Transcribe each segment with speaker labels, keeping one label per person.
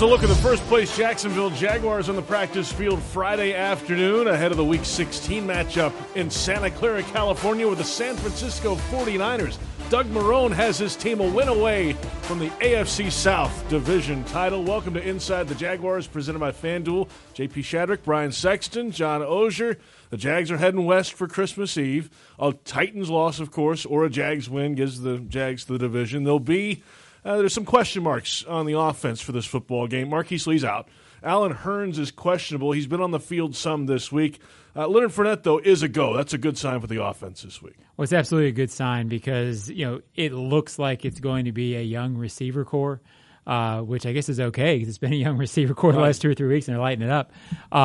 Speaker 1: It's a look at the first-place Jacksonville Jaguars on the practice field Friday afternoon ahead of the Week 16 matchup in Santa Clara, California with the San Francisco 49ers. Doug Marrone has his team a win away from the AFC South Division title. Welcome to Inside the Jaguars, presented by FanDuel. J.P. Shadrick, Brian Sexton, John Oehser. The Jags are heading west for Christmas Eve. A Titans loss, of course, or a Jags win gives the Jags the division. There's some question marks on the offense for this football game. Marquise Lee's out. Allen Hurns is questionable. He's been on the field some this week. Leonard Fournette, though, is a go. That's a good sign for the offense this week.
Speaker 2: Well, it's absolutely a good sign because, it looks like it's going to be a young receiver core, which I guess is okay because it's been a young receiver core the last 2 or 3 weeks and they're lighting it up.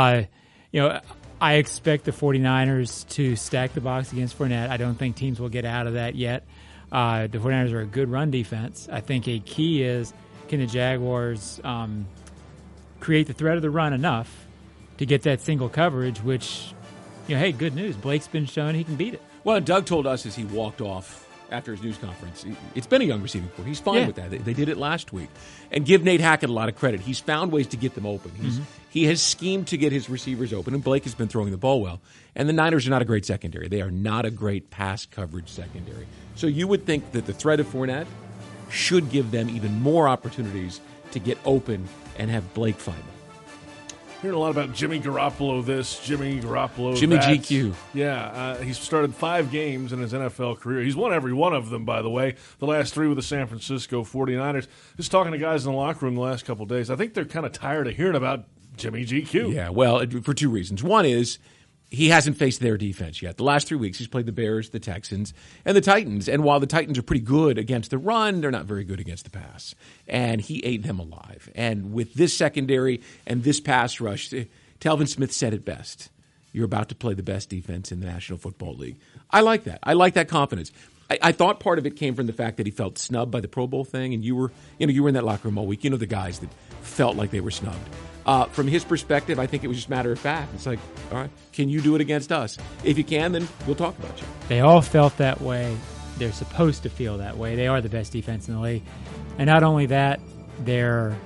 Speaker 2: I expect the 49ers to stack the box against Fournette. I don't think teams will get out of that yet. The 49ers are a good run defense. I think a key is, can the Jaguars create the threat of the run enough to get that single coverage, which, hey, good news. Blake's been shown he can beat it.
Speaker 3: Well, Doug told us as he walked off after his news conference, it's been a young receiving core. He's fine with that. They did it last week. And give Nate Hackett a lot of credit. He's found ways to get them open. He has schemed to get his receivers open, and Blake has been throwing the ball well. And the Niners are not a great secondary. They are not a great pass coverage secondary. So you would think that the threat of Fournette should give them even more opportunities to get open and have Blake find them.
Speaker 1: Hearing a lot about Jimmy Garoppolo Jimmy Garoppolo
Speaker 3: Jimmy
Speaker 1: that.
Speaker 3: GQ.
Speaker 1: Yeah, he's started 5 games in his NFL career. He's won every one of them, by the way. The last 3 with the San Francisco 49ers. Just talking to guys in the locker room the last couple of days, I think they're kind of tired of hearing about Jimmy GQ.
Speaker 3: Yeah, well, for 2 reasons. One is he hasn't faced their defense yet. The last 3 weeks he's played the Bears, the Texans, and the Titans. And while the Titans are pretty good against the run, they're not very good against the pass. And he ate them alive. And with this secondary and this pass rush, Telvin Smith said it best. You're about to play the best defense in the National Football League. I like that. I like that confidence. I thought part of it came from the fact that he felt snubbed by the Pro Bowl thing, and you were in that locker room all week. You know the guys that felt like they were snubbed. From his perspective, I think it was just a matter of fact. It's like, all right, can you do it against us? If you can, then we'll talk about you.
Speaker 2: They all felt that way. They're supposed to feel that way. They are the best defense in the league. And not only that, they're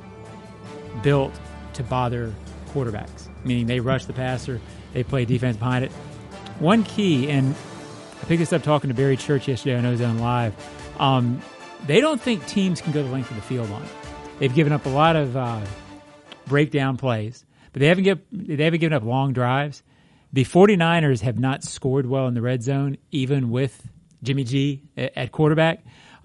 Speaker 2: built to bother quarterbacks, meaning they rush the passer, they play defense behind it. One key, and I picked this up talking to Barry Church yesterday on Ozone Live, they don't think teams can go the length of the field on it. They've given up a lot of breakdown plays, but they haven't given up long drives. The 49ers have not scored well in the red zone, even with Jimmy G at quarterback.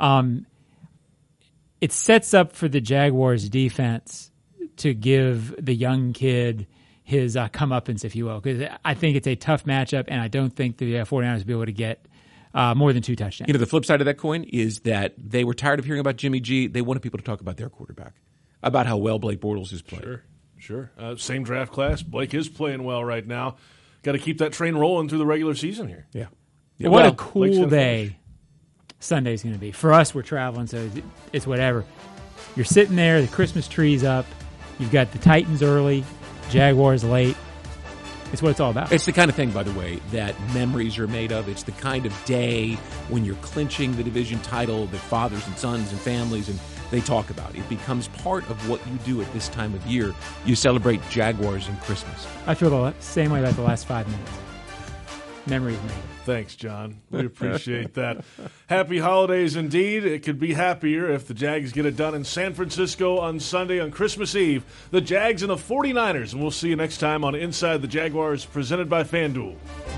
Speaker 2: It sets up for the Jaguars defense to give the young kid his comeuppance, if you will, because I think it's a tough matchup, and I don't think the 49ers will be able to get more than 2 touchdowns.
Speaker 3: The flip side of that coin is that they were tired of hearing about Jimmy G. They wanted people to talk about their quarterback, about how well Blake Bortles is playing.
Speaker 1: Sure. Same draft class. Blake is playing well right now. Got to keep that train rolling through the regular season here.
Speaker 3: Yeah.
Speaker 2: What a cool day Sunday's going to be. For us, we're traveling, so it's whatever. You're sitting there, the Christmas tree's up, you've got the Titans early, Jaguars late. It's what it's all about.
Speaker 3: It's the kind of thing, by the way, that memories are made of. It's the kind of day when you're clinching the division title that fathers and sons and families and they talk about. It becomes part of what you do at this time of year. You celebrate Jaguars and Christmas.
Speaker 2: I feel the same way about the last 5 minutes. Memories made.
Speaker 1: Thanks, John. We appreciate that. Happy holidays indeed. It could be happier if the Jags get it done in San Francisco on Sunday on Christmas Eve. The Jags and the 49ers. And we'll see you next time on Inside the Jaguars, presented by FanDuel.